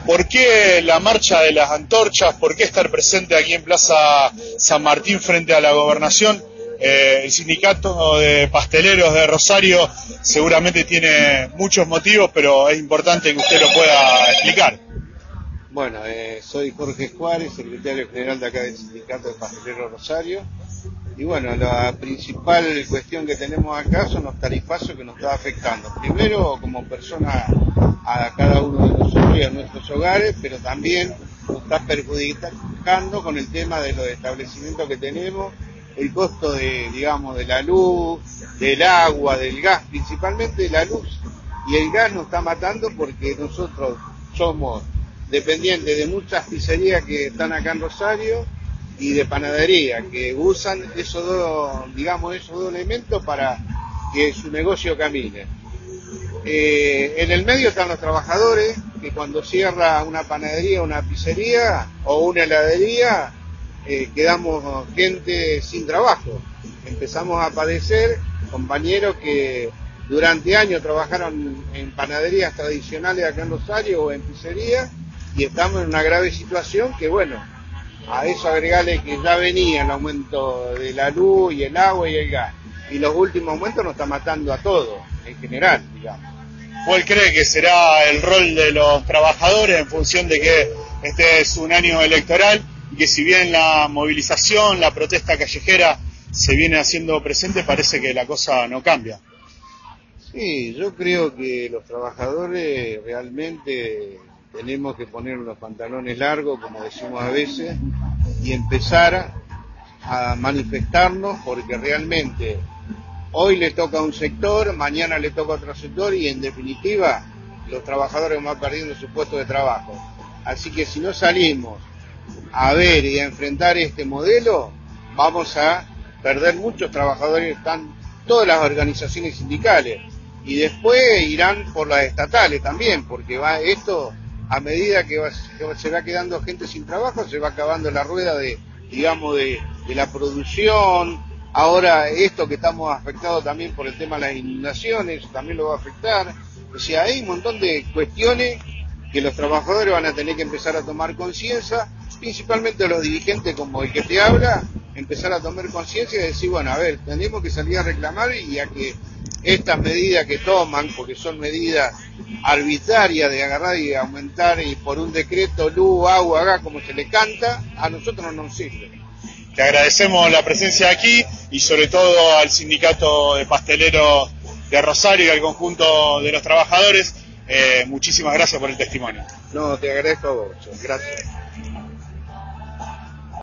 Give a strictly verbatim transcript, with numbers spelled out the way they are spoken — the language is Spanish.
¿Por qué la marcha de las antorchas? ¿Por qué estar presente aquí en Plaza San Martín frente a la Gobernación? Eh, el sindicato de pasteleros de Rosario seguramente tiene muchos motivos, pero es importante que usted lo pueda explicar. Bueno, eh, soy Jorge Juárez, secretario general de acá del Sindicato de Pasteleros Rosario. Y bueno, la principal cuestión que tenemos acá son los tarifazos que nos está afectando. Primero, como persona, a cada uno de nosotros y a nuestros hogares, pero también nos está perjudicando con el tema de los establecimientos que tenemos, el costo de, digamos, de la luz, del agua, del gas, principalmente la luz y el gas nos está matando porque nosotros somos dependientes de muchas pizzerías que están acá en Rosario y de panadería, que usan esos dos, digamos, esos dos elementos para que su negocio camine. Eh, en el medio están los trabajadores, que cuando cierra una panadería, una pizzería o una heladería, eh, quedamos gente sin trabajo. Empezamos a padecer compañeros que durante años trabajaron en panaderías tradicionales acá en Rosario o en pizzerías, y estamos en una grave situación que, bueno, a eso agregarle que ya venía el aumento de la luz y el agua y el gas, y los últimos aumentos nos está matando a todos, en general, digamos. ¿Cuál cree que será el rol de los trabajadores en función de que este es un año electoral y que si bien la movilización, la protesta callejera se viene haciendo presente, parece que la cosa no cambia? Sí, yo creo que los trabajadores realmente tenemos que poner los pantalones largos, como decimos a veces, y empezar a manifestarnos, porque realmente hoy le toca a un sector, mañana le toca a otro sector, y en definitiva los trabajadores van perdiendo su puesto de trabajo. Así que si no salimos a ver y a enfrentar este modelo, vamos a perder muchos trabajadores, están todas las organizaciones sindicales, y después irán por las estatales también, porque va esto, a medida que, va, que se va quedando gente sin trabajo, se va acabando la rueda de, digamos, de, de la producción. Ahora esto que estamos afectados también por el tema de las inundaciones, también lo va a afectar. O sea, hay un montón de cuestiones que los trabajadores van a tener que empezar a tomar conciencia, principalmente los dirigentes como el que te habla, empezar a tomar conciencia y decir, bueno, a ver, tenemos que salir a reclamar, y a que estas medidas que toman, porque son medidas arbitrarias de agarrar y aumentar y por un decreto luz, agua, gas, como se le canta, a nosotros no nos sirve. Te agradecemos la presencia aquí y sobre todo al sindicato de pasteleros de Rosario y al conjunto de los trabajadores. Eh, muchísimas gracias por el testimonio. No, te agradezco a vos, gracias.